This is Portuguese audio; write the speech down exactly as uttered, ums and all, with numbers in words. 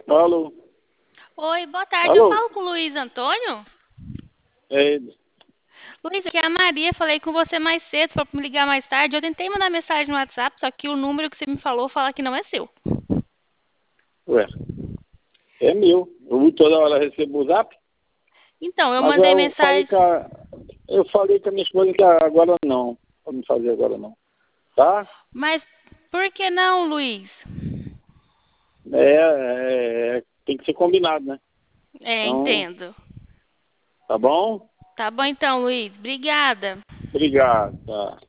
Alô? Oi, boa tarde. Eu Alô? falo com o Luiz Antônio. É ele. Luiz, aqui é a Maria. Falei com você mais cedo, para me ligar mais tarde. Eu tentei mandar mensagem no WhatsApp, só que o número que você me falou fala que não é seu. Ué, é meu. Eu toda hora recebo o zap, Então, eu mas mandei eu falei mensagem. com a, eu falei com a minha esposa que agora não. Pode me fazer agora não. Tá? Mas por que não, Luiz? É, é, tem que ser combinado, né? É, Então, entendo. tá bom? Tá bom então, Luiz. Obrigada. Obrigado. Tá.